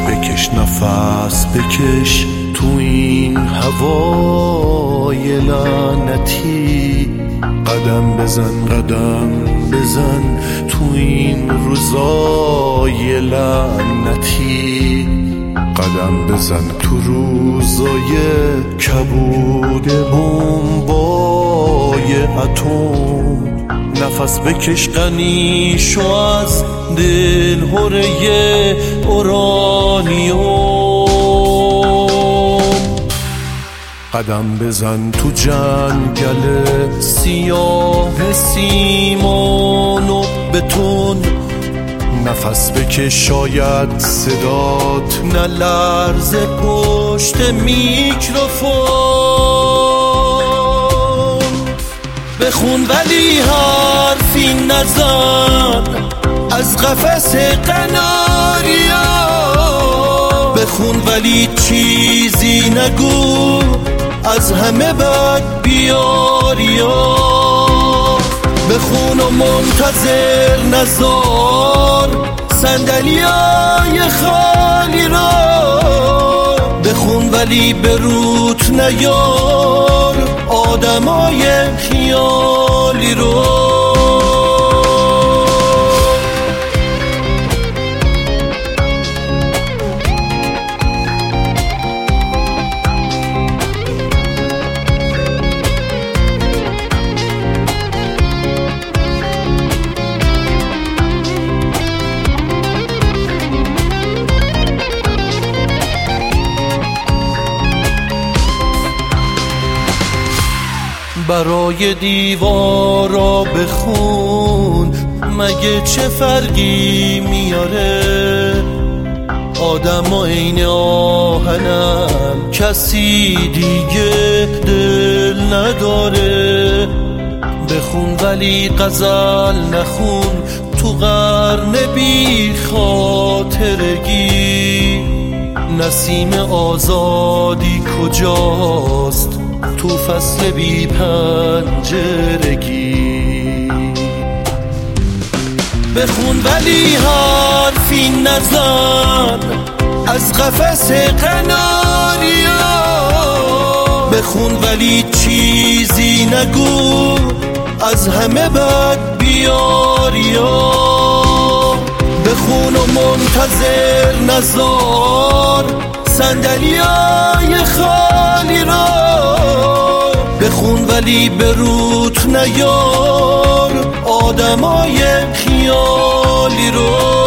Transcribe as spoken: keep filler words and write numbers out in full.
بکش نفس بکش تو این هوای لعنتی، قدم بزن قدم بزن تو این روزای لعنتی، قدم بزن تو روزای کبود بمبای اتم، نفس بکش غنی شو از دل هره اورانیوم، قدم بزن تو جنگل سیاه سیمان و بتون، نفس بکش شاید صدات نلرزه پشت میکروفون، بخون ولی حرفی نزن از قفس قناریا، بخون ولی چیزی نگو از همه بد بیاریا، بخون و منتظر نزار صندلیای خالی را، بخون ولی به روت نیار آدمای خیالی رو. برای دیوارا بخون مگه چه فرقی میاره، آدم و عین آهنم کسی دیگه دل نداره، بخون ولی غزل نخون تو قرن بی خاطرگی، نسیم آزادی کجاست تو فصل بی پنجرگی، بخون ولی حرفی نزن از قفس قناریا، بخون ولی چیزی نگو از همه بد بیاریا، بخون و منتظر نزار صندلیای خالی را، بخون ولی به روت نیار آدمای خیالی رو.